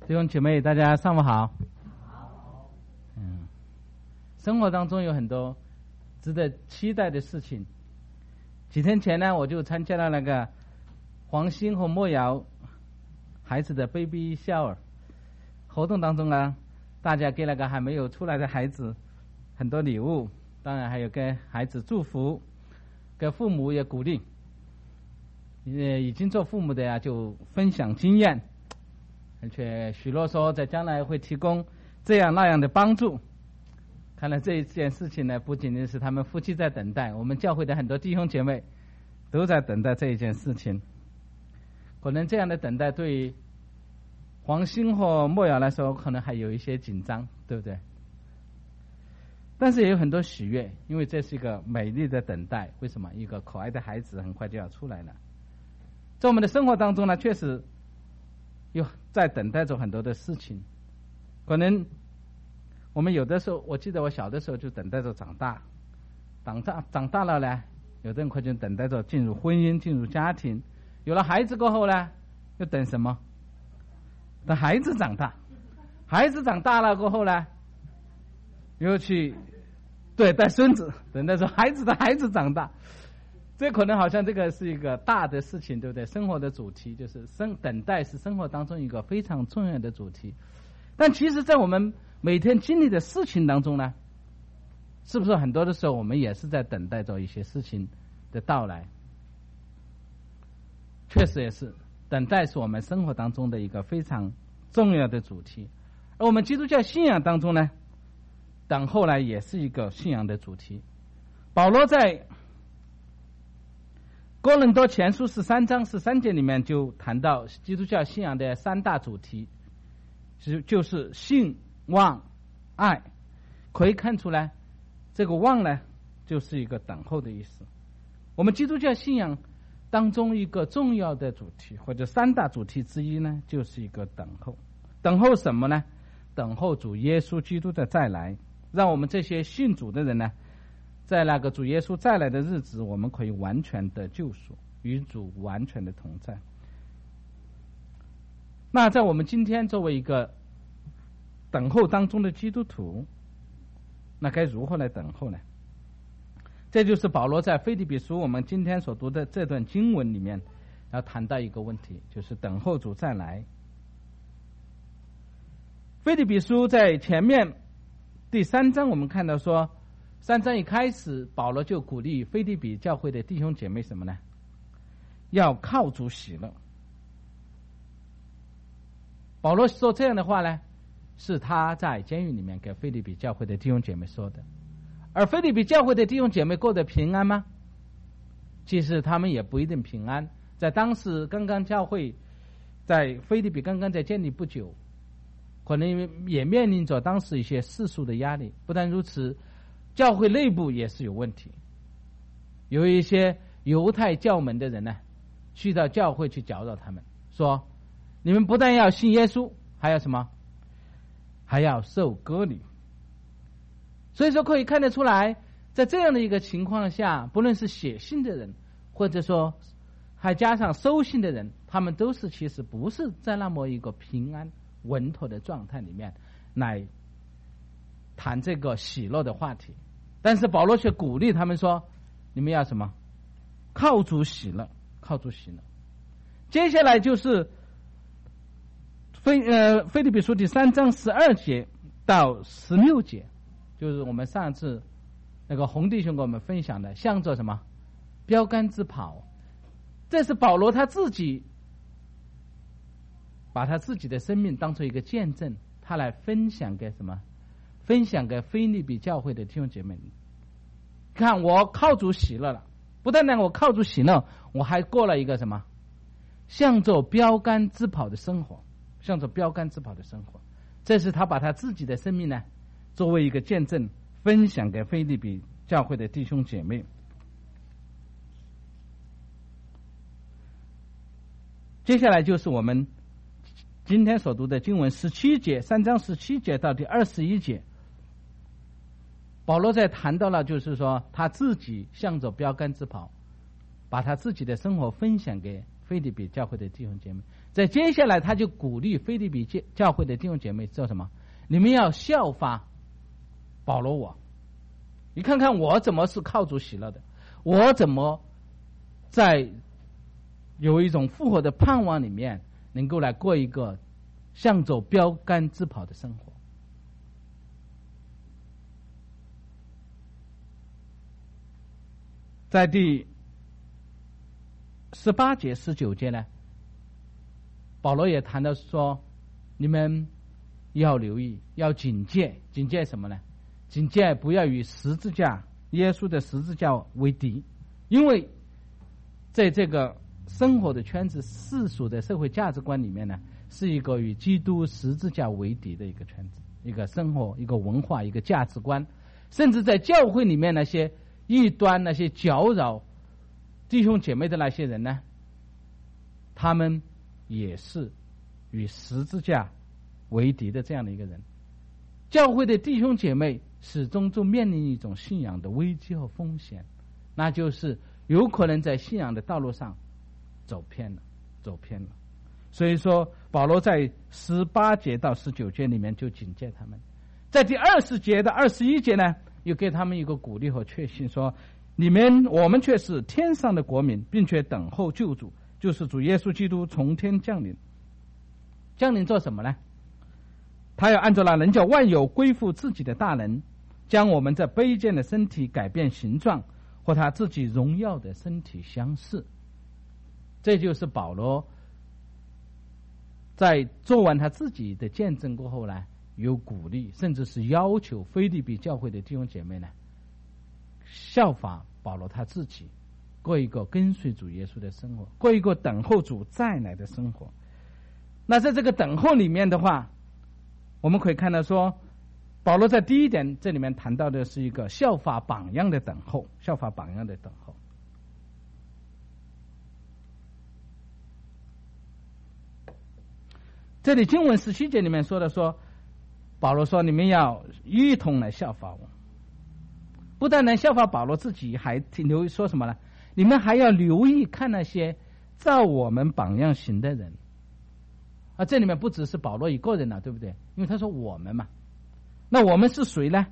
弟兄姐妹，大家上午好。生活当中有很多值得期待的事情。几天前呢，我就参加了那个黄鑫和莫瑶孩子的 baby shower 活动当中啊，大家给那个还没有出来的孩子很多礼物，当然还有给孩子祝福，给父母也鼓励。已经做父母的呀，就分享经验，而且许诺说在将来会提供这样那样的帮助。看来这一件事情呢，不仅仅是他们夫妻在等待，我们教会的很多弟兄姐妹都在等待这一件事情。可能这样的等待对于黄鑫和莫瑶来说可能还有一些紧张，对不对？但是也有很多喜悦，因为这是一个美丽的等待。为什么？一个可爱的孩子很快就要出来了。在我们的生活当中呢，确实有在等待着很多的事情。可能我们有的时候，我记得我小的时候就等待着长大，长大了呢，有的人可能等待着进入婚姻，进入家庭。有了孩子过后呢，又等什么？等孩子长大。孩子长大了过后呢，又去带孙子，等待着孩子的孩子长大。这可能好像这个是一个大的事情，对不对？生活的主题就是等待是生活当中一个非常重要的主题。但其实在我们每天经历的事情当中呢，是不是很多的时候我们也是在等待着一些事情的到来？确实也是，等待是我们生活当中的一个非常重要的主题。而我们基督教信仰当中呢，等候呢也是一个信仰的主题。保罗在哥林多前书13章13节里面就谈到基督教信仰的三大主题，就是信、望、爱。可以看出来，这个望呢就是一个等候的意思。我们基督教信仰当中一个重要的主题或者三大主题之一呢，就是一个等候。等候什么呢？等候主耶稣基督的再来，让我们这些信主的人呢，在那个主耶稣再来的日子，我们可以完全的救赎，与主完全的同在。那在我们今天作为一个等候当中的基督徒，那该如何来等候呢？这就是保罗在腓立比书我们今天所读的这段经文里面要谈到一个问题，就是等候主再来。腓立比书在前面第3章我们看到说，3章一开始保罗就鼓励腓立比教会的弟兄姐妹什么呢？要靠主喜乐。保罗说这样的话呢，是他在监狱里面给腓立比教会的弟兄姐妹说的。而腓立比教会的弟兄姐妹过得平安吗？其实他们也不一定平安。在当时刚刚教会在腓立比刚刚在建立不久，可能也面临着当时一些世俗的压力。不但如此，教会内部也是有问题，有一些犹太教门的人呢，去到教会去搅扰他们，说你们不但要信耶稣，还要什么？还要受割礼。所以说可以看得出来，在这样的一个情况下，不论是写信的人，或者说还加上收信的人，他们都是其实不是在那么一个平安稳妥的状态里面来谈这个喜乐的话题。但是保罗却鼓励他们说，你们要什么？靠主喜乐，靠主喜乐。接下来就是腓立比书第3章12节到16节，就是我们上次那个洪弟兄跟我们分享的，向着什么？标杆直跑。这是保罗他自己把他自己的生命当作一个见证，他来分享给什么？分享给腓立比教会的弟兄姐妹。看，我靠主喜乐了，不但我靠主喜乐，我还过了一个什么？向着标杆直跑的生活，向着标杆直跑的生活。这是他把他自己的生命呢，作为一个见证，分享给腓立比教会的弟兄姐妹。接下来就是我们今天所读的经文17节，3章17节到第21节。保罗在谈到了，就是说他自己向着标杆直跑，把他自己的生活分享给腓立比教会的弟兄姐妹。 在接下来他就鼓励腓立比教会的弟兄姐妹做什么？你们要效法保罗我，你看看我怎么是靠主喜乐的，我怎么在有一种复活的盼望里面能够来过一个向走标杆直跑的生活。在第18节19节呢，保罗也谈到说，你们要留意，要警戒。警戒什么呢？警戒不要与十字架，耶稣的十字架为敌，因为在这个生活的圈子、世俗的社会价值观里面呢，是一个与基督十字架为敌的一个圈子，一个生活、一个文化、一个价值观。甚至在教会里面那些异端、那些搅扰弟兄姐妹的那些人呢，他们也是与十字架为敌的这样的一个人。教会的弟兄姐妹始终就面临一种信仰的危机和风险，那就是有可能在信仰的道路上走偏了。所以说保罗在18节到19节里面就警戒他们，在第20节到21节呢，又给他们一个鼓励和确信，说我们却是天上的国民，并且等候救主，就是主耶稣基督从天降临。降临做什么呢？他要按照那能叫万有归附自己的大能，将我们这卑贱的身体改变形状，和他自己荣耀的身体相似。这就是保罗在做完他自己的见证过后呢，有鼓励，甚至是要求腓立比教会的弟兄姐妹呢，效法保罗他自己，过一个跟随主耶稣的生活，过一个等候主再来的生活。那在这个等候里面的话，我们可以看到说，保罗在第一点这里面谈到的是一个效法榜样的等候，效法榜样的等候。这里经文17节里面说的说，保罗说你们要一同来效法我，不但能效法保罗自己，还留意说什么呢？你们还要留意看那些照我们榜样行的人。这里面不只是保罗一个人了，对不对？因为他说我们嘛，那我们是谁呢？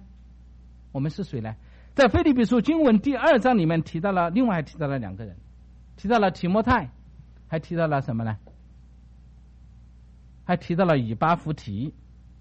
在腓立比书经文第2章里面提到了，另外还提到了2个人，提到了提摩太，还提到了什么呢？还提到了以巴弗提。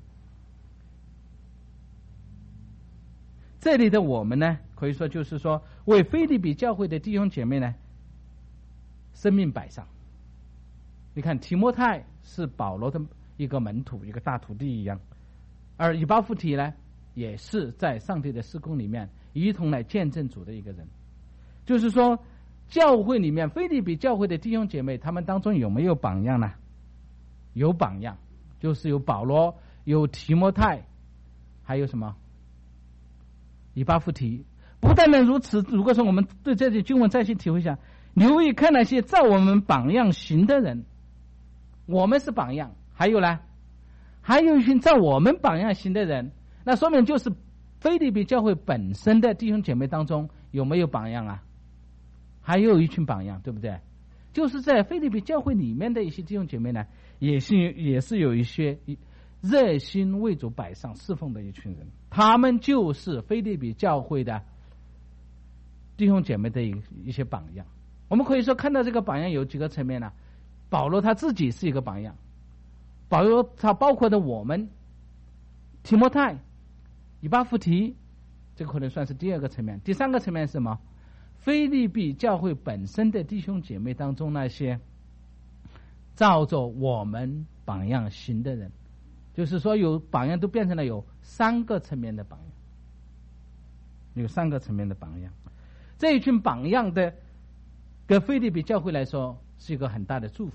这里的我们呢，可以说就是说为腓立比教会的弟兄姐妹呢生命摆上。你看提摩太是保罗的一个门徒，一个大徒弟一样，而以巴弗提呢也是在上帝的事工里面一同来见证主的一个人。就是说教会里面腓立比教会的弟兄姐妹，他们当中有没有榜样呢？有榜样，就是有保罗，有提摩太，还有什么？以巴弗提。不但如此，如果说我们对这些经文再去体会一下，留意看那些照我们榜样行的人，我们是榜样，还有呢，还有一群照我们榜样行的人，那说明就是腓立比教会本身的弟兄姐妹当中有没有榜样啊？还有一群榜样，对不对？就是在腓立比教会里面的一些弟兄姐妹呢，也是有一些热心为主摆上侍奉的一群人，他们就是腓立比教会的弟兄姐妹的一些榜样。我们可以说看到这个榜样有几个层面呢？保罗他自己是一个榜样，保罗他包括的我们，提摩太、以巴弗提，这个可能算是第2个层面。第3个层面是什么？腓立比教会本身的弟兄姐妹当中那些照着我们榜样行的人，就是说有榜样都变成了有3个层面的榜样，有3个层面的榜样。这一群榜样的给腓立比教会来说是一个很大的祝福。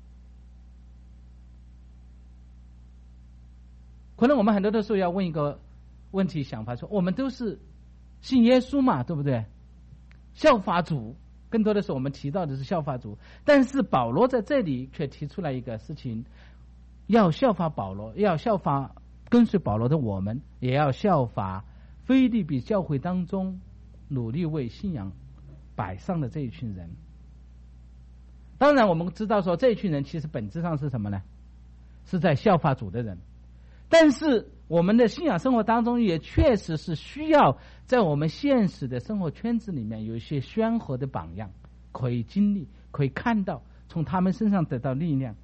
可能我们很多的时候要问一个问题想法，说我们都是信耶稣嘛，对不对？效法主，更多的时候我们提到的是效法主，但是保罗在这里却提出来一个事情，要效法保罗，要效法跟随保罗的我们，也要效法腓立比教会当中努力为信仰摆上的这一群人。 当然我们知道说这群人其实本质上是什么呢？是在效法主的人。但是我们的信仰生活当中也确实是需要在我们现实的生活圈子里面有一些鲜活的榜样，可以经历，可以看到，从他们身上得到力量。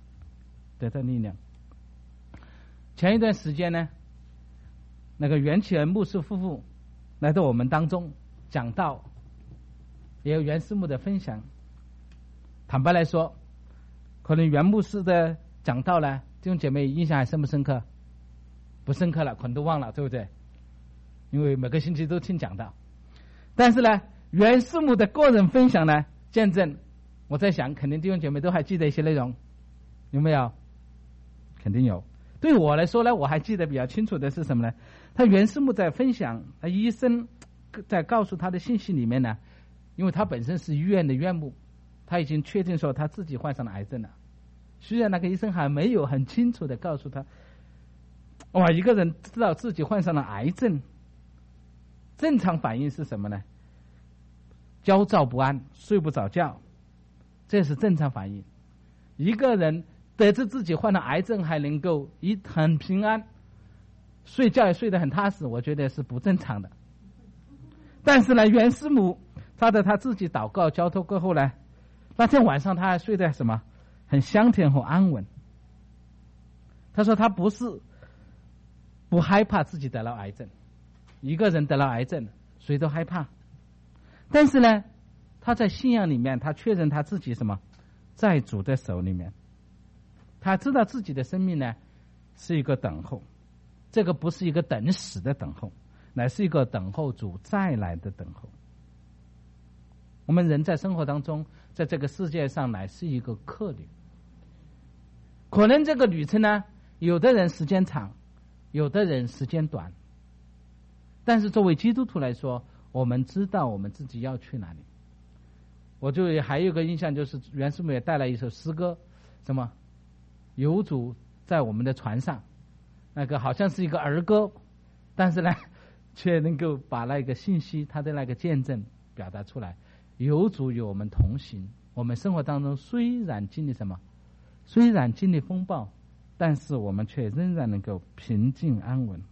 前一段时间呢，那个袁启恩牧师夫妇来到我们当中讲道，也有袁师母的分享。坦白来说，可能袁牧师的讲道呢，弟兄姐妹印象还深不深刻？不深刻了，可能都忘了，对不对？因为每个星期都听讲道。但是呢，袁师母的个人分享呢，见证，我在想肯定弟兄姐妹都还记得一些内容，有没有？肯定有。对我来说呢，我还记得比较清楚的是什么呢？他袁师母在分享医生在告诉他的信息里面呢，因为他本身是医院的院牧，他已经确定说他自己患上了癌症了。虽然那个医生还没有很清楚的告诉他，哇，一个人知道自己患上了癌症，正常反应是什么呢？焦躁不安，睡不着觉，这是正常反应。一个人得知自己患了癌症还能够很平安，睡觉也睡得很踏实，我觉得是不正常的。但是呢，袁师母他在他自己祷告交托过后呢，那天晚上他还睡得什么很香甜和安稳。他说他不害怕自己得了癌症，一个人得了癌症谁都害怕，但是呢，他在信仰里面他确认他自己什么，在主的手里面，他知道自己的生命呢是一个等候，这个不是一个等死的等候，乃是一个等候主再来的等候。我们人在生活当中，在这个世界上乃是一个客旅，可能这个旅程呢，有的人时间长，有的人时间短，但是作为基督徒来说，我们知道我们自己要去哪里。我就还有一个印象，就是袁师母也带来一首诗歌，什么有主在我们的船上，那个好像是一个儿歌，但是呢却能够把那个信息他的那个见证表达出来。有主与我们同行，我们生活当中虽然经历什么，虽然经历风暴，但是我们却仍然能够平静安稳。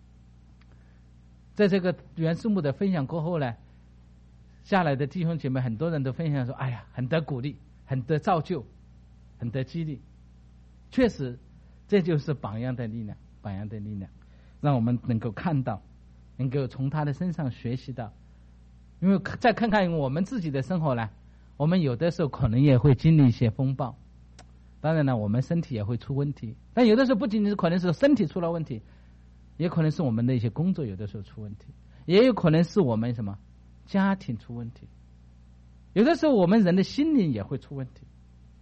在这个袁师母的分享过后呢，下来的弟兄姐妹很多人都分享说，哎呀，很得鼓励，很得造就，很得激励。确实这就是榜样的力量，榜样的力量让我们能够看到，能够从他的身上学习到。因为再看看我们自己的生活呢，我们有的时候可能也会经历一些风暴，当然呢我们身体也会出问题，但有的时候不仅仅是可能是身体出了问题，也可能是我们的一些工作有的时候出问题，也有可能是我们什么家庭出问题，有的时候我们人的心灵也会出问题。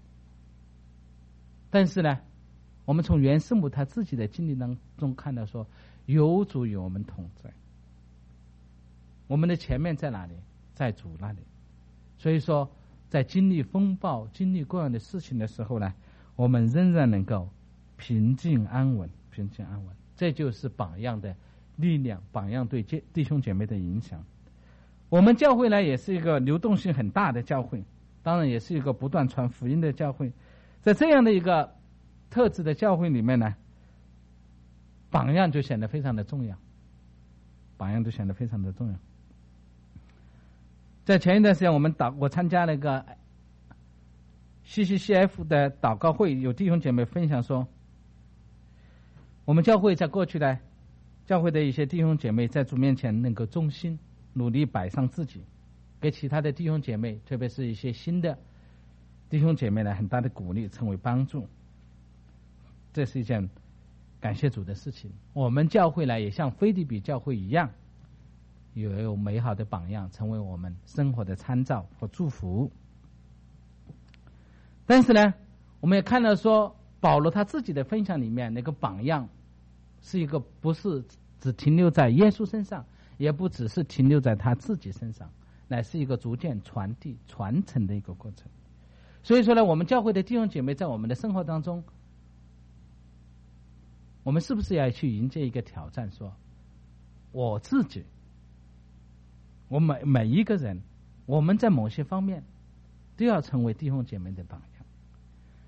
但是呢，我们从袁师母他自己的经历当中看到说，有主与我们同在，我们的前面在哪里？在主那里。所以说在经历风暴经历各样的事情的时候呢，我们仍然能够平静安稳，平静安稳。这就是榜样的力量，榜样对弟兄姐妹的影响。我们教会呢也是一个流动性很大的教会，当然也是一个不断传福音的教会。在这样的一个特质的教会里面呢，榜样就显得非常的重要，榜样就显得非常的重要。在前一段时间我参加那个 CCCF 的祷告会，有弟兄姐妹分享说，我们教会在过去呢，教会的一些弟兄姐妹在主面前能够忠心努力摆上自己，给其他的弟兄姐妹，特别是一些新的弟兄姐妹呢很大的鼓励，成为帮助。这是一件感谢主的事情。我们教会呢也像腓立比教会一样，有美好的榜样，成为我们生活的参照和祝福。但是呢，我们也看到说，保罗他自己的分享里面，那个榜样是一个不是只停留在耶稣身上，也不只是停留在他自己身上，乃是一个逐渐传递传承的一个过程。所以说呢，我们教会的弟兄姐妹在我们的生活当中，我们是不是要去迎接一个挑战，说我自己，我每一个人，我们在某些方面都要成为弟兄姐妹的榜样。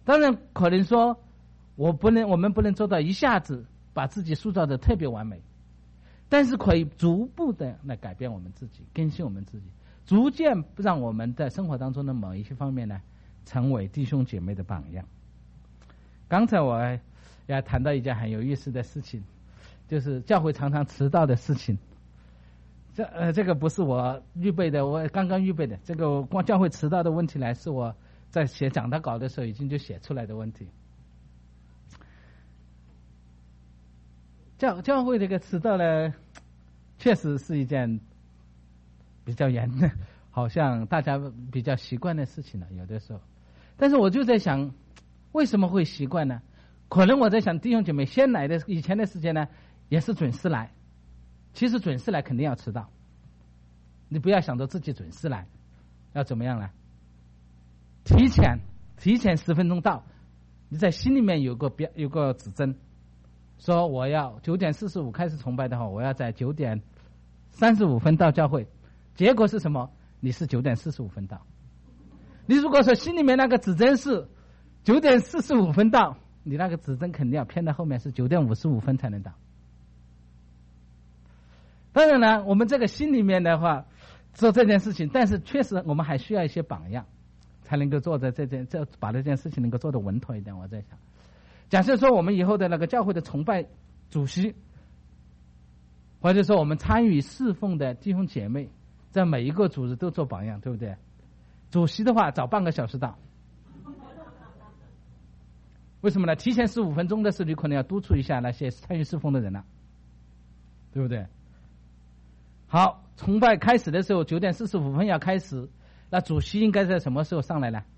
当然可能说我们不能做到一下子把自己塑造的特别完美，但是可以逐步的来改变我们自己，更新我们自己，逐渐让我们在生活当中的某一些方面呢，成为弟兄姐妹的榜样。刚才我也谈到一件很有意思的事情，就是教会常常迟到的事情。这个不是我预备的，我刚刚预备的。这个光教会迟到的问题呢，是我在写讲道稿的时候已经就写出来的问题。教会这个迟到呢，确实是一件比较严的，好像大家比较习惯的事情了，有的时候。但是我就在想，为什么会习惯呢？可能我在想，弟兄姐妹先来的以前的时间呢，也是准时来。其实准时来肯定要迟到，你不要想着自己准时来，要怎么样呢？提前10分钟到，你在心里面有个指针，说我要9点45开始崇拜的话，我要在9点35分到教会。结果是什么？你是9点45分到。你如果说心里面那个指针是9点45分到，你那个指针肯定要偏到后面，是9点55分才能到。当然了，我们这个心里面的话做这件事情，但是确实我们还需要一些榜样，才能够做的把这件事情能够做得稳妥一点。我在想，假设说我们以后的那个教会的崇拜主席，或者说我们参与侍奉的弟兄姐妹，在每一个组织都做榜样，对不对？主席的话早半个小时到，为什么呢？提前15分钟的时候，你可能要督促一下那些参与侍奉的人了，对不对？好，崇拜开始的时候9点45分要开始，那主席应该在什么时候上来呢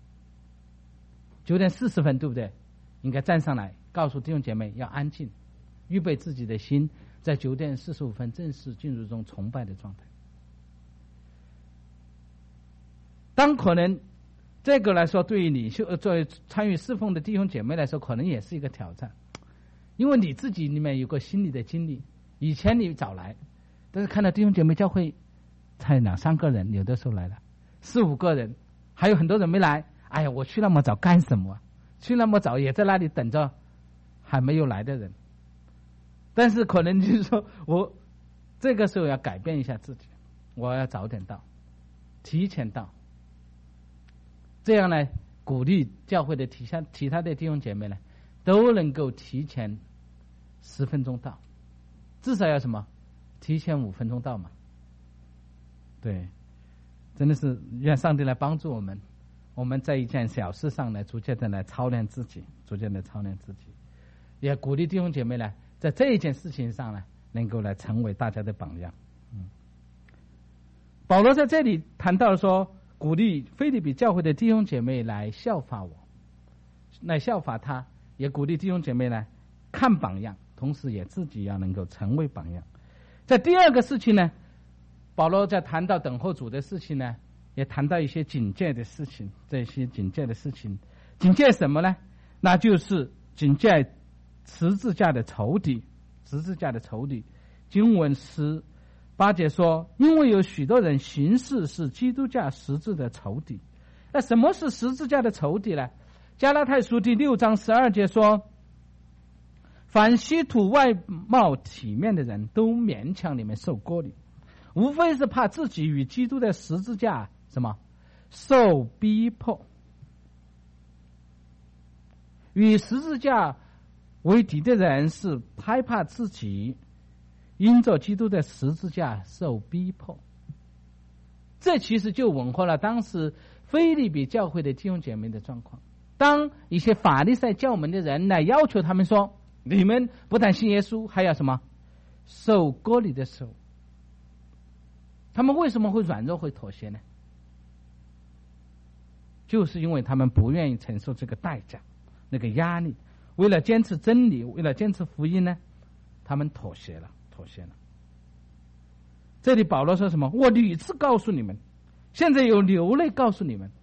？9点40分，对不对？应该站上来，告诉弟兄姐妹要安静，预备自己的心，在9点45分正式进入这种崇拜的状态。当可能这个来说，对于你作为参与侍奉的弟兄姐妹来说，可能也是一个挑战，因为你自己里面有个心理的经历，以前你早来，但是看到弟兄姐妹教会才2、3个人，有的时候来了4、5个人，还有很多人没来。哎呀，我去那么早干什么？去那么早也在那里等着还没有来的人。但是可能就是说，我这个时候要改变一下自己，我要早点到，提前到，这样呢，鼓励教会的其他的弟兄姐妹呢，都能够提前10分钟到，至少要什么？提前5分钟到嘛。对，真的是愿上帝来帮助我们，我们在一件小事上呢，逐渐的来操练自己，也鼓励弟兄姐妹呢，在这一件事情上呢，能够来成为大家的榜样。保罗在这里谈到说，鼓励腓立比教会的弟兄姐妹来效法我，来效法他，也鼓励弟兄姐妹呢看榜样，同时也自己要能够成为榜样。在第二个事情呢，保罗在谈到等候主的事情呢，也谈到一些警戒的事情。这些警戒的事情，警戒什么呢？那就是警戒十字架的仇敌。经文18节说，因为有许多人行事是基督教十字的仇敌。那什么是十字架的仇敌呢？加拉太书第6章12节说，凡稀土外貌体面的人都勉强你们受割礼，无非是怕自己与基督的十字架什么受逼迫。与十字架为敌的人是害怕自己因着基督的十字架受逼迫。这其实就吻合了当时腓立比教会的弟兄姐妹的状况。当一些法利赛教门的人来要求他们说，你们不但信耶稣，还要什么受割礼的时候，他们为什么会软弱会妥协呢？就是因为他们不愿意承受这个代价，那个压力，为了坚持真理，为了坚持福音呢，他们妥协了。这里保罗说什么？我屡次告诉你们，现在有流泪告诉你们，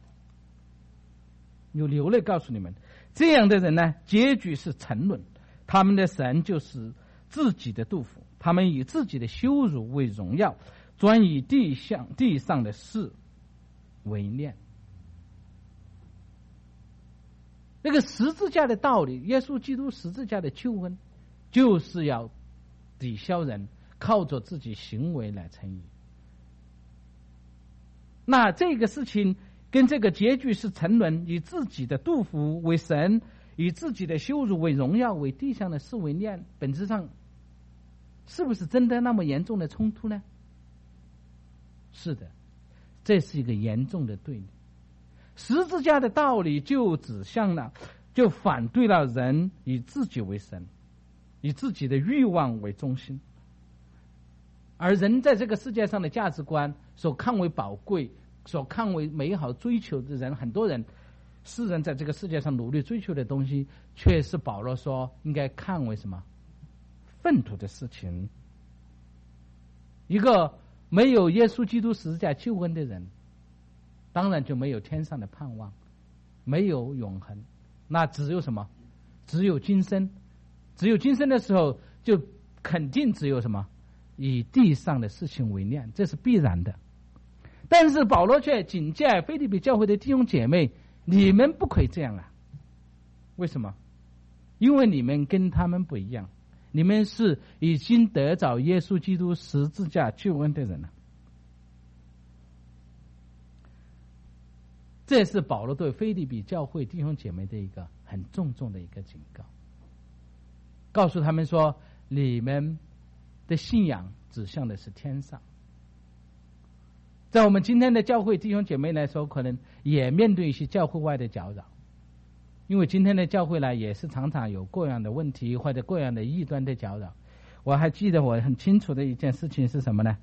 这样的人呢，结局是沉沦，他们的神就是自己的杜甫，他们以自己的羞辱为荣耀，专以地上的事为念。 那个十字架的道理，耶稣基督十字架的救恩，就是要抵消人靠着自己行为来称义。那这个事情跟这个结局是沉沦，以自己的肚腹为神，以自己的羞辱为荣耀，为地上的事为念，本质上是不是真的那么严重的冲突呢？是的，这是一个严重的对立。十字架的道理就指向了，就反对了人以自己为神，以自己的欲望为中心，而人在这个世界上的价值观所看为宝贵，所看为美好追求的人，很多人世人在这个世界上努力追求的东西，却是保罗说应该看为什么粪土的事情。一个没有耶稣基督十字架救恩的人，当然就没有天上的盼望，没有永恒，那只有什么？只有今生。只有今生的时候，就肯定只有什么？以地上的事情为念，这是必然的。但是保罗却警戒腓立比教会的弟兄姐妹，你们不可以这样啊！为什么？因为你们跟他们不一样，你们是已经得着耶稣基督十字架救恩的人了。这是保罗对腓立比教会弟兄姐妹的一个很重的一个警告，告诉他们说，你们的信仰指向的是天上。在我们今天的教会弟兄姐妹来说，可能也面对一些教会外的搅扰，因为今天的教会呢，也是常常有各样的问题或者各样的异端的搅扰。我还记得我很清楚的一件事情是什么呢？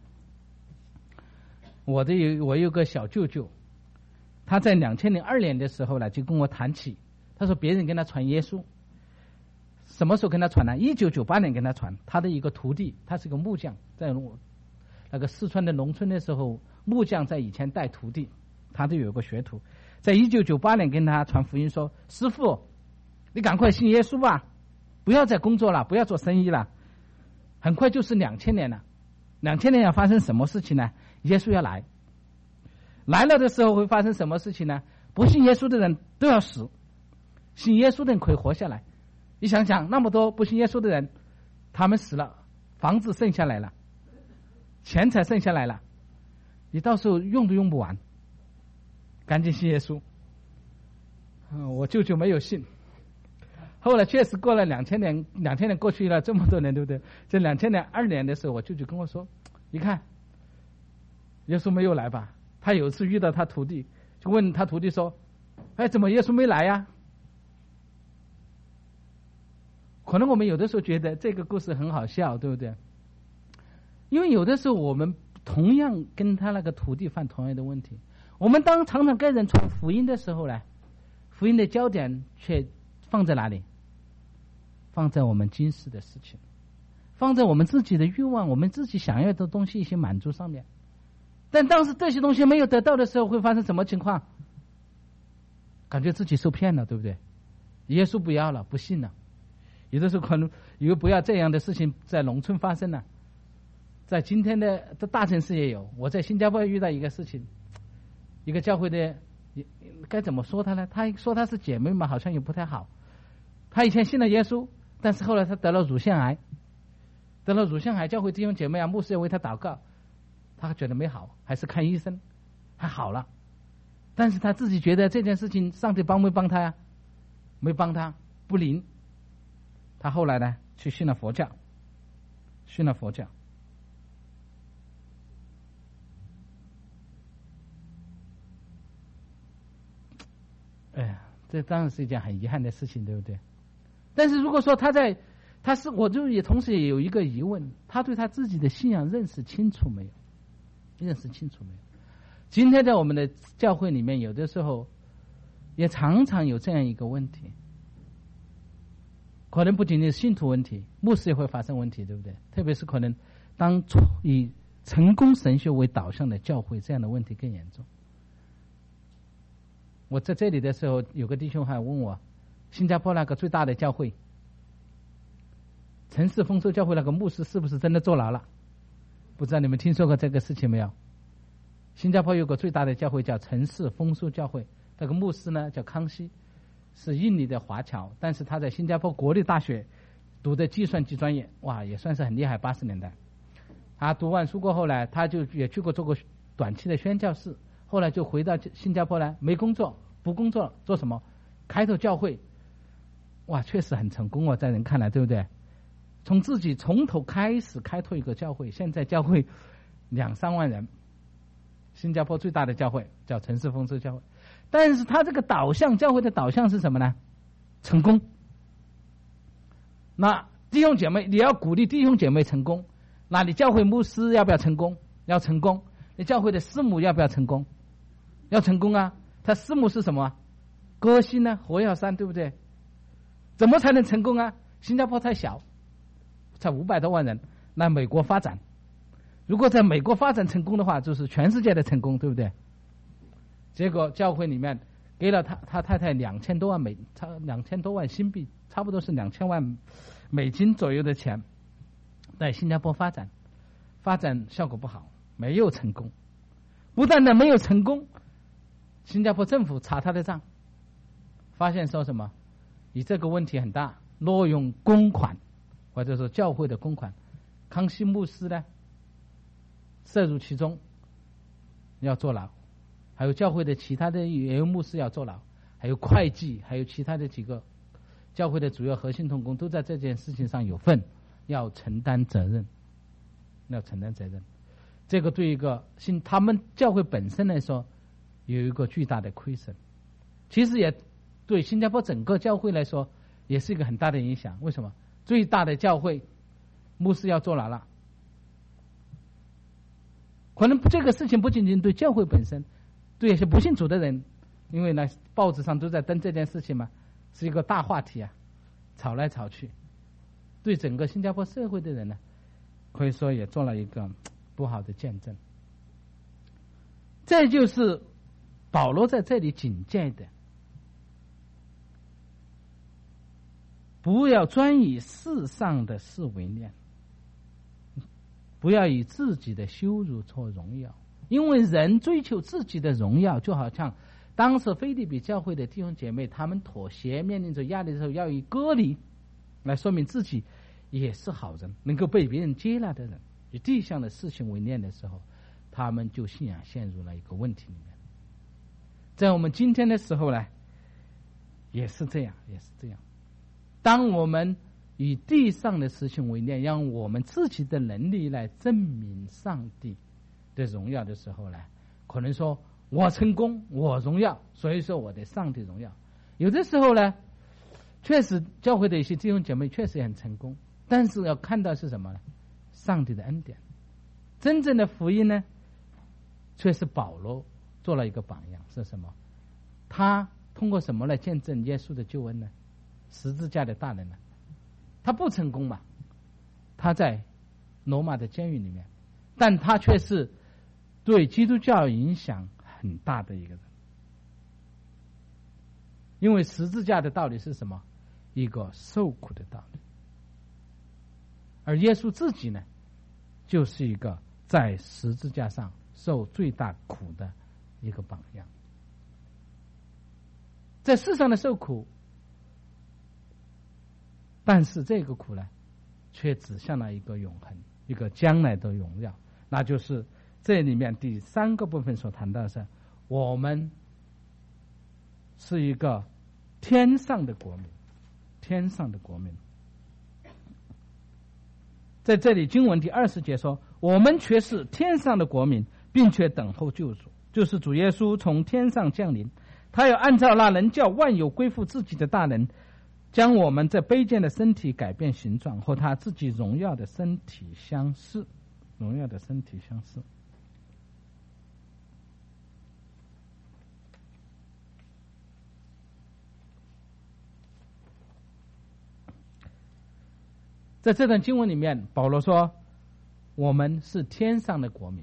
我有个小舅舅，他在2002年的时候呢，就跟我谈起，他说别人跟他传耶稣，什么时候跟他传呢？1998年跟他传。他的一个徒弟，他是个木匠，在那个四川的农村的时候，木匠在以前带徒弟，他就有个学徒，在1998年跟他传福音说，师父，你赶快信耶稣吧，不要再工作了，不要做生意了。很快就是2000年了。2000年要发生什么事情呢？耶稣要来了的时候会发生什么事情呢？不信耶稣的人都要死，信耶稣的人可以活下来。你想想，那么多不信耶稣的人，他们死了，房子剩下来了，钱财剩下来了，你到时候用都用不完，赶紧信耶稣。我舅舅没有信，后来确实过了2000年过去了这么多年，对不对？在2002年的时候，我舅舅跟我说，你看耶稣没有来吧？他有一次遇到他徒弟，就问他徒弟说，哎，怎么耶稣没来呀？可能我们有的时候觉得这个故事很好笑，对不对？因为有的时候我们同样跟他那个徒弟犯同样的问题。我们当常常跟人传福音的时候呢，福音的焦点却放在哪里？放在我们今世的事情，放在我们自己的欲望，我们自己想要的东西一些满足上面。但当时这些东西没有得到的时候，会发生什么情况？感觉自己受骗了，对不对？耶稣不要了，不信了。有的时候可能以为不要这样的事情在农村发生了，在今天的大城市也有。我在新加坡遇到一个事情，一个教会的，该怎么说他呢？他说他是姐妹嘛，好像也不太好。他以前信了耶稣，但是后来他得了乳腺癌，教会弟兄姐妹啊，牧师要为他祷告，他觉得没好，还是看医生，还好了。但是他自己觉得这件事情上帝帮没帮他呀？没帮他，不灵。他后来呢，去信了佛教。哎呀，这当然是一件很遗憾的事情，对不对？但是如果说我就也同时也有一个疑问，他对他自己的信仰认识清楚没有？今天在我们的教会里面，有的时候也常常有这样一个问题。可能不仅仅是信徒问题，牧师也会发生问题，对不对？特别是可能当以成功神学为导向的教会，这样的问题更严重。我在这里的时候，有个弟兄还问我，新加坡那个最大的教会城市丰收教会那个牧师是不是真的坐牢了？不知道你们听说过这个事情没有？新加坡有个最大的教会叫城市丰收教会，那个牧师呢叫康熙， 是印尼的华侨，但是他在新加坡国立大学读的计算机专业，哇，也算是很厉害。80年代，他读完书过后呢，他就也去过做过短期的宣教士，后来就回到新加坡来，没工作，不工作，做什么？开拓教会。哇，确实很成功哦，在人看来，对不对？从自己从头开始开拓一个教会，现在教会2-3万人，新加坡最大的教会叫城市丰收教会。但是他这个导向，教会的导向是什么呢？成功。那弟兄姐妹，你要鼓励弟兄姐妹成功，那你教会牧师要不要成功？要成功。你教会的师母要不要成功？要成功啊！他师母是什么？歌星呢？何耀珊，对不对？怎么才能成功啊？新加坡太小，才500多万人，那美国发展，如果在美国发展成功的话，就是全世界的成功，对不对？结果教会里面给了他太太2000多万2000多万新币，差不多是2000万美金左右的钱，在新加坡发展效果不好，没有成功。不但呢没有成功，新加坡政府查他的账，发现说什么？你这个问题很大，挪用公款，或者说教会的公款，康熙牧师呢涉入其中，要坐牢，还有教会的其他的也有牧师要坐牢，还有会计，还有其他的几个教会的主要核心同工都在这件事情上有份，要承担责任。这个对一个他们教会本身来说有一个巨大的亏损，其实也对新加坡整个教会来说也是一个很大的影响。为什么？最大的教会牧师要坐牢了，可能这个事情不仅仅对教会本身，对一些不信主的人，因为呢报纸上都在登这件事情嘛，是一个大话题啊，吵来吵去，对整个新加坡社会的人呢，可以说也做了一个不好的见证。这就是保罗在这里警戒的，不要专以世上的事为念，不要以自己的羞辱做荣耀，因为人追求自己的荣耀，就好像当时腓立比教会的弟兄姐妹，他们妥协面临着压力的时候，要以割礼来说明自己也是好人，能够被别人接纳的人，以地上的事情为念的时候，他们就信仰陷入了一个问题里面。在我们今天的时候呢，也是这样。当我们以地上的事情为念，让我们自己的能力来证明上帝的荣耀的时候呢，可能说我成功，我荣耀，所以说我的上帝荣耀。有的时候呢，确实教会的一些弟兄姐妹确实也很成功，但是要看到是什么呢？上帝的恩典。真正的福音呢，却是保罗做了一个榜样，是什么？他通过什么来见证耶稣的救恩呢？十字架的大能呢？他不成功嘛，他在罗马的监狱里面，但他却是对基督教影响很大的一个人。因为十字架的道理是什么？一个受苦的道理。而耶稣自己呢，就是一个在十字架上受最大苦的一个榜样。在世上的受苦，但是这个苦呢，却指向了一个永恒，一个将来的荣耀。那就是这里面第3个部分所谈到的是，我们是一个天上的国民，天上的国民。在这里经文第20节说，我们却是天上的国民，并且等候救主，就是主耶稣从天上降临，他要按照那能叫万有归附自己的大能，将我们这卑贱的身体改变形状，和他自己荣耀的身体相似。荣耀的身体相似。在这段经文里面，保罗说我们是天上的国民。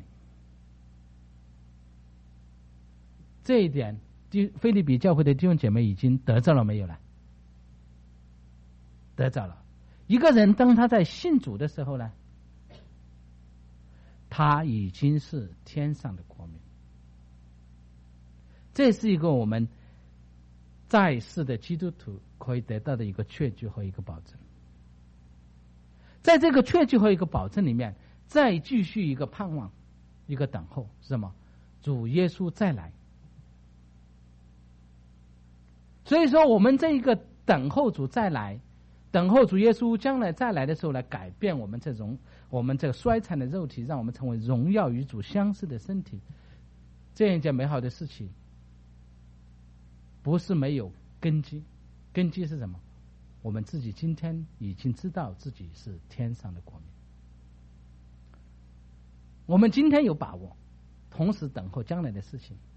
这一点腓立比教会的弟兄姐妹已经得着了没有了？得着了。一个人当他在信主的时候呢，他已经是天上的国民。这是一个我们在世的基督徒可以得到的一个确据和一个保证。在这个确据和一个保证里面，再继续一个盼望，一个等候是什么？主耶稣再来。所以说我们这一个等候主再来，等候主耶稣将来再来的时候来改变我们这个衰残的肉体，让我们成为荣耀与主相似的身体，这样一件美好的事情不是没有根基。根基是什么？我们自己今天已经知道自己是天上的国民，我们今天有把握，同时等候将来的事情。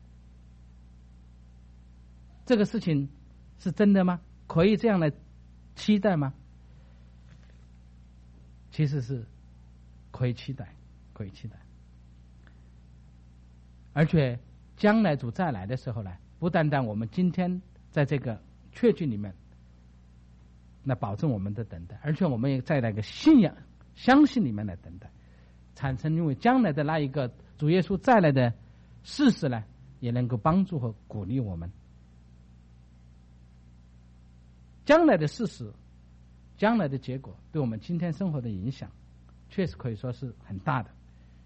这个事情是真的吗？可以这样来期待吗？其实是可以期待，可以期待。而且将来主再来的时候呢，不单单我们今天在这个确据里面来保证我们的等待，而且我们也在那个信仰相信里面来等待，产生因为将来的那一个主耶稣再来的事实呢，也能够帮助和鼓励我们。将来的事实，将来的结果对我们今天生活的影响确实可以说是很大的。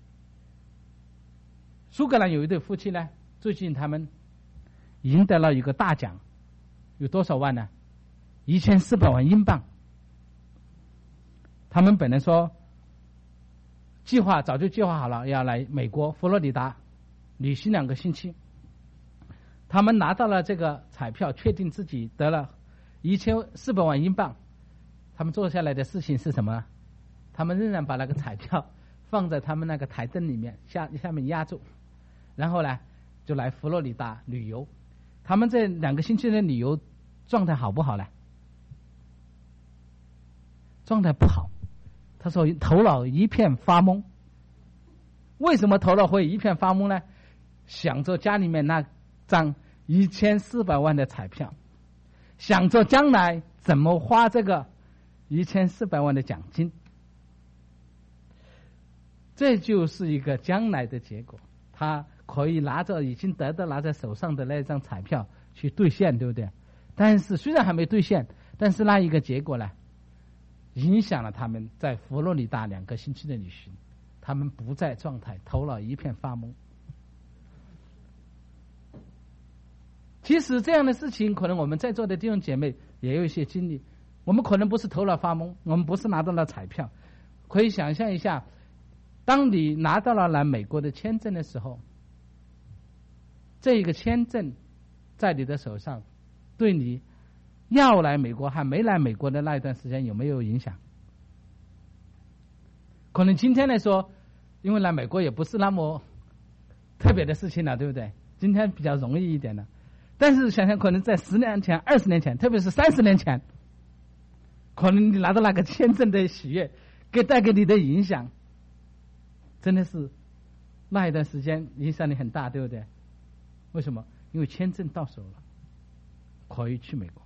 苏格兰有一对夫妻呢，最近他们赢得了一个大奖，有多少万呢？1400万英镑。他们本来说早就计划好了要来美国佛罗里达旅行2个星期。他们拿到了这个彩票，确定自己得了1400万英镑。他们做下来的事情是什么呢？他们仍然把那个彩票放在他们那个台灯里面下面压住，然后呢就来佛罗里达旅游。他们这2个星期的旅游状态好不好呢？状态不好。他说头脑一片发懵。为什么头脑会一片发懵呢？想着家里面那张1400万的彩票，想着将来怎么花这个1400万的奖金。这就是一个将来的结果。他可以已经拿在手上的那张彩票去兑现，对不对？但是虽然还没兑现，但是那一个结果呢，影响了他们在佛罗里达2个星期的旅行。他们不在状态，头脑一片发懵。其实这样的事情，可能我们在座的弟兄姐妹也有一些经历。我们可能不是头脑发懵，我们不是拿到了彩票。可以想象一下，当你拿到了来美国的签证的时候，这一个签证在你的手上，对你要来美国还没来美国的那一段时间有没有影响？可能今天来说，因为来美国也不是那么特别的事情了，对不对？今天比较容易一点了。但是想想可能在10年前、20年前，特别是30年前，可能你拿到那个签证的喜悦带给你的影响，真的是那一段时间影响力很大，对不对？为什么？因为签证到手了，可以去美国。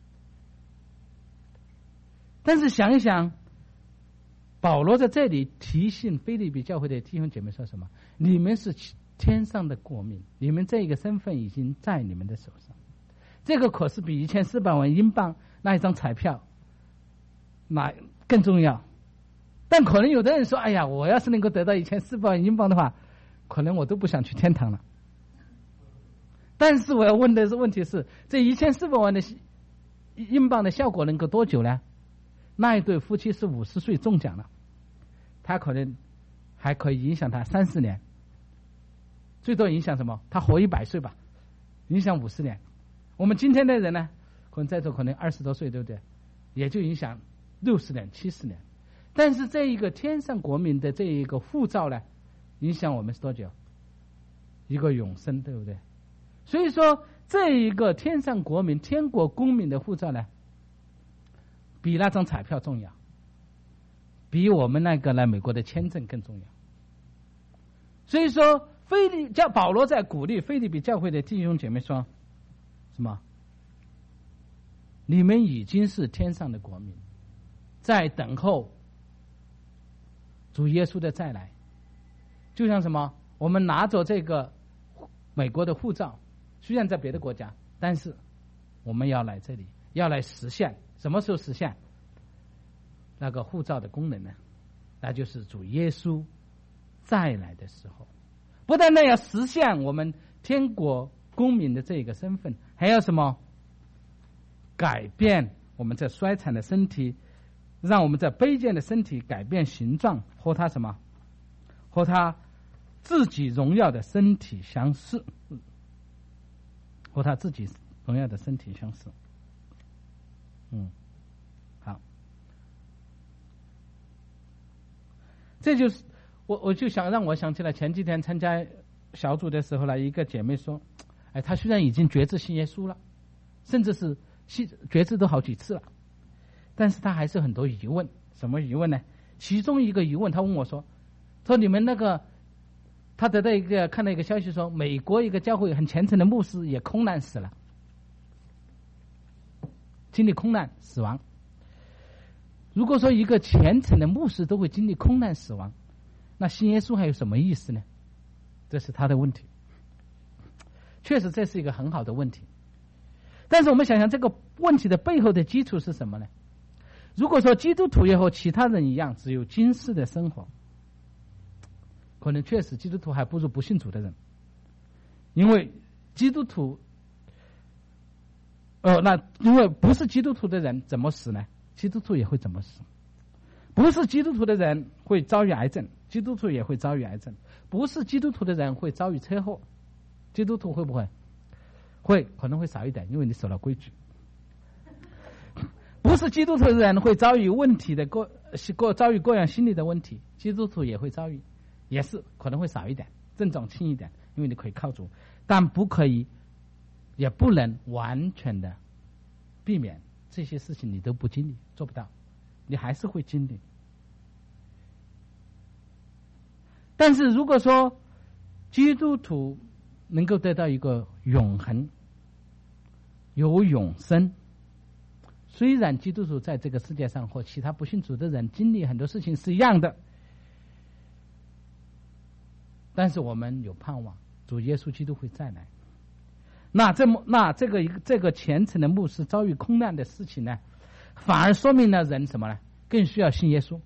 但是想一想，保罗在这里提醒腓立比教会的弟兄姐妹说什么？你们是天上的国民，你们这个身份已经在你们的手上。这个可是比1400万英镑那一张彩票那更重要。但可能有的人说，哎呀，我要是能够得到1400万英镑的话，可能我都不想去天堂了。但是我要问的问题是，这1400万的英镑的效果能够多久呢？那一对夫妻是50岁中奖了，他可能还可以影响他30年，最多影响什么？他活100岁吧，影响50年。我们今天的人呢，可能在座可能20多岁，对不对？也就影响60年、70年。但是这一个天上国民的这一个护照呢，影响我们是多久？一个永生，对不对？所以说，这一个天上国民、天国公民的护照呢，比那张彩票重要，比我们那个来美国的签证更重要。所以说，保罗在鼓励腓立比教会的弟兄姐妹说，什么？你们已经是天上的国民，在等候主耶稣的再来。就像什么？我们拿着这个美国的护照，虽然在别的国家，但是我们要来这里，要来实现。什么时候实现那个护照的功能呢？那就是主耶稣再来的时候。不但那要实现我们天国公民的这个身份，还要什么？改变我们这衰残的身体，让我们这卑贱的身体改变形状，和他什么？和他自己荣耀的身体相似，和他自己荣耀的身体相似。好，这就是我就想让我想起来前几天参加小组的时候呢，一个姐妹说，她虽然已经决志信耶稣了，甚至是决志都好几次了，但是她还是很多疑问。什么疑问呢？其中一个疑问，她问我说你们那个，她得到看到一个消息说，美国一个教会很虔诚的牧师也空难死了，经历空难死亡。如果说一个虔诚的牧师都会经历空难死亡，那信耶稣还有什么意思呢？这是他的问题。确实这是一个很好的问题，但是我们想想这个问题的背后的基础是什么呢？如果说基督徒也和其他人一样只有今世的生活，可能确实基督徒还不如不信主的人。因为基督徒那因为不是基督徒的人怎么死呢？基督徒也会怎么死？不是基督徒的人会遭遇癌症，基督徒也会遭遇癌症。不是基督徒的人会遭遇车祸，基督徒会不会？会，可能会少一点，因为你守了规矩。不是基督徒的人会遭遇问题的遭遇各样心理的问题，基督徒也会遭遇，也是可能会少一点，症状轻一点，因为你可以靠主，但不可以，也不能完全的避免这些事情，你都不经历，做不到，你还是会经历。但是如果说基督徒能够得到一个永恒，有永生，虽然基督徒在这个世界上和其他不信主的人经历很多事情是一样的，但是我们有盼望，主耶稣基督会再来。那这个虔诚的牧师遭遇空难的事情呢，反而说明了人什么呢？更需要信耶稣。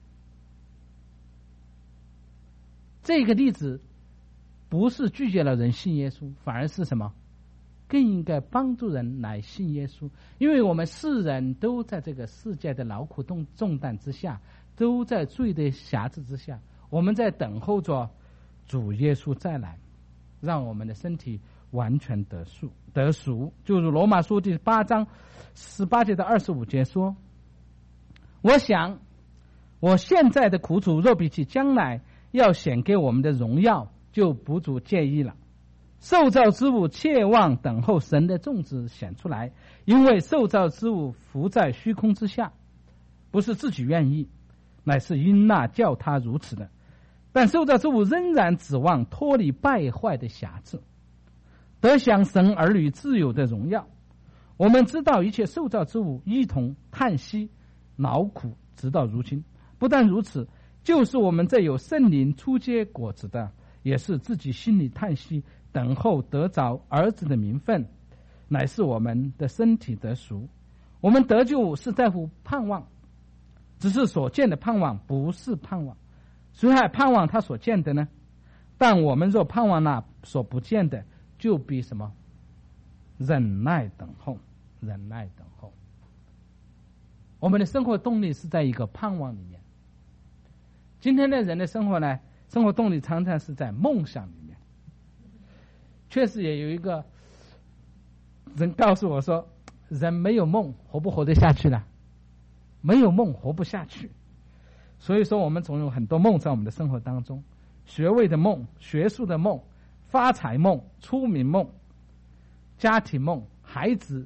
这个例子不是拒绝了人信耶稣，反而是什么？更应该帮助人来信耶稣。因为我们世人都在这个世界的劳苦重担之下，都在罪的辖制之下，我们在等候着主耶稣再来，让我们的身体完全得赎。就如罗马书第8章18节到25节说，我想我现在的苦楚若比起将来要显给我们的荣耀，就不足介意了。受造之物切望等候神的种子显出来，因为受造之物浮在虚空之下，不是自己愿意，乃是因那叫他如此的。但受造之物仍然指望脱离败坏的辖制，得享神儿女自由的荣耀。我们知道一切受造之物一同叹息劳苦，直到如今。不但如此，就是我们这有圣灵初结果子的，也是自己心里叹息，等候得着儿子的名分，乃是我们的身体得赎。我们得救是在乎盼望，只是所见的盼望不是盼望。谁还盼望他所见的呢？但我们若盼望那所不见的，就比什么？忍耐等候，忍耐等候。我们的生活动力是在一个盼望里面。今天的人的生活呢，生活动力常常是在梦想里面。确实也有一个人告诉我说，人没有梦活不活得下去呢？没有梦活不下去。所以说我们总有很多梦在我们的生活当中，学位的梦、学术的梦、发财梦、出名梦、家庭梦、孩子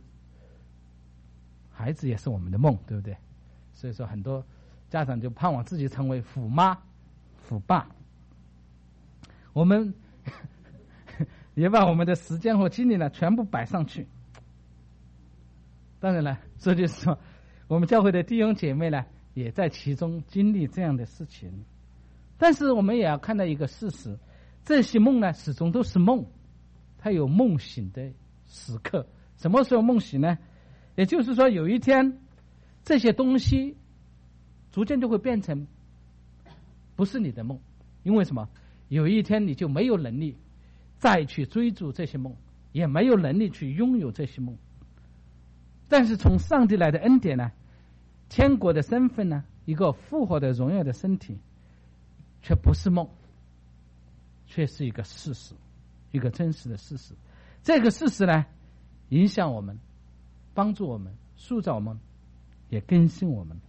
也是我们的梦，对不对？所以说很多家长就盼望自己成为虎妈虎爸，我们也把我们的时间和精力呢全部摆上去。当然了，这就是说我们教会的弟兄姐妹呢也在其中经历这样的事情。但是我们也要看到一个事实，这些梦呢始终都是梦，它有梦醒的时刻， 什么时候梦醒呢？也就是说，有一天这些东西逐渐就会变成不是你的梦，因为什么？有一天你就没有能力再去追逐这些梦，也没有能力去拥有这些梦。但是从上帝来的恩典呢，天国的身份呢，一个复活的荣耀的身体，却不是梦，却是一个事实，一个真实的事实。这个事实呢，影响我们，帮助我们，塑造我们，也更新我们。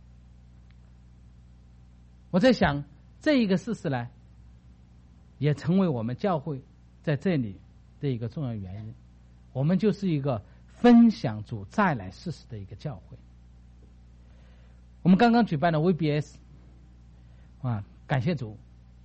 我在想，这一个事实呢，也成为我们教会在这里的一个重要原因。我们就是一个分享主再来事实的一个教会。我们刚刚举办了 VBS 感谢主，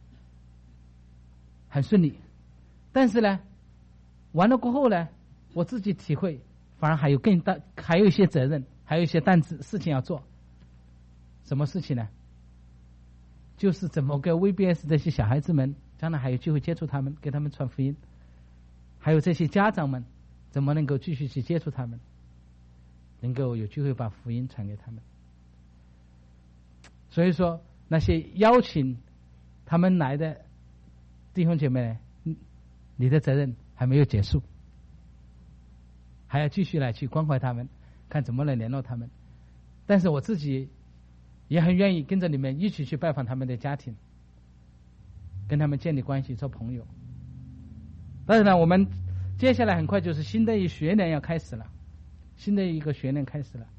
很顺利。但是呢，完了过后呢，我自己体会，反而还有一些责任，还有一些事情要做。什么事情呢？就是怎么给 VBS 这些小孩子们将来还有机会接触他们，给他们传福音，还有这些家长们怎么能够继续去接触他们，能够有机会把福音传给他们。所以说，那些邀请他们来的弟兄姐妹，你的责任还没有结束，还要继续来去关怀他们，看怎么来联络他们。但是我自己也很愿意跟着你们一起去拜访他们的家庭，跟他们建立关系，做朋友。但是呢，我们接下来很快就是新的一学年要开始了，新的一个学年开始了，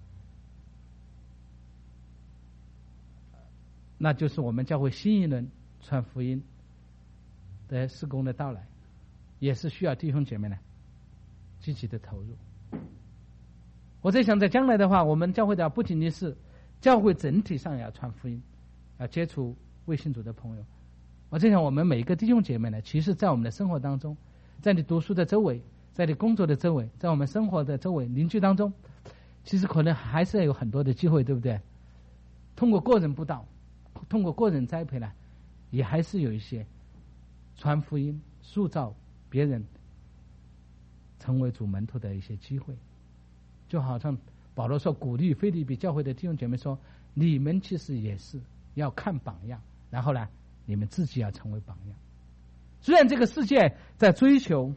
那就是我们教会新一轮传福音的事工的到来，也是需要弟兄姐妹呢积极的投入。我在想，在将来的话，我们教会的不仅仅是教会整体上也要传福音，要接触未信主的朋友。我在想，我们每一个弟兄姐妹呢，其实在我们的生活当中，在你读书的周围，在你工作的周围，在我们生活的周围邻居当中，其实可能还是有很多的机会，对不对？通过个人布道，通过个人栽培呢，也还是有一些传福音、塑造别人成为主门徒的一些机会。就好像保罗说，鼓励腓立比教会的弟兄姐妹说，你们其实也是要看榜样，然后呢，你们自己要成为榜样。虽然这个世界在追求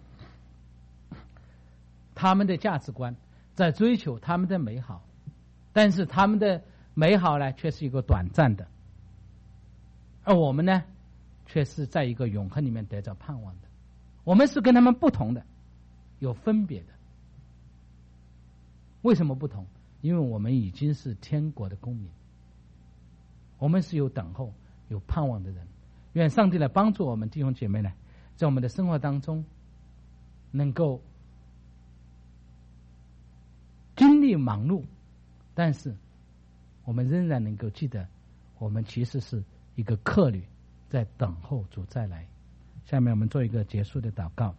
他们的价值观，在追求他们的美好，但是他们的美好呢，却是一个短暂的，而我们呢，却是在一个永恒里面得着盼望的。我们是跟他们不同的，有分别的。为什么不同？因为我们已经是天国的公民，我们是有等候、有盼望的人。愿上帝来帮助我们弟兄姐妹呢，在我们的生活当中，能够经历忙碌，但是我们仍然能够记得，我们其实是一个客旅，在等候主再来。下面我们做一个结束的祷告。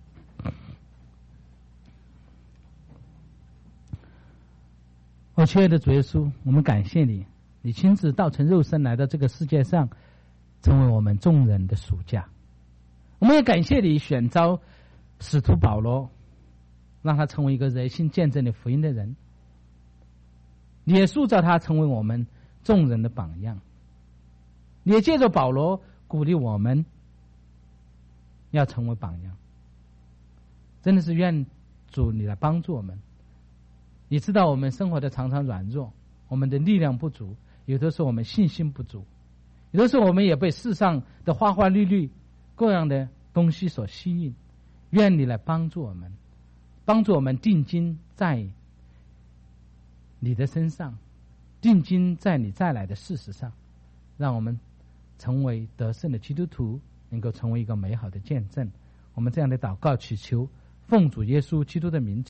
亲爱的主耶稣，我们感谢你，你亲自道成肉身来到这个世界上，成为我们众人的赎价。我们也感谢你选召使徒保罗，让他成为一个热心见证的福音的人，你也塑造他成为我们众人的榜样。你也借着保罗鼓励我们要成为榜样。真的是愿主你来帮助我们。你知道我们生活的常常软弱，我们的力量不足，有的时候我们信心不足，有的时候我们也被世上的花花绿绿各样的东西所吸引。愿你来帮助我们，帮助我们定睛在你的身上，定睛在你再来的事实上，让我们成为得胜的基督徒，能够成为一个美好的见证。我们这样的祷告祈求，奉主耶稣基督的名字。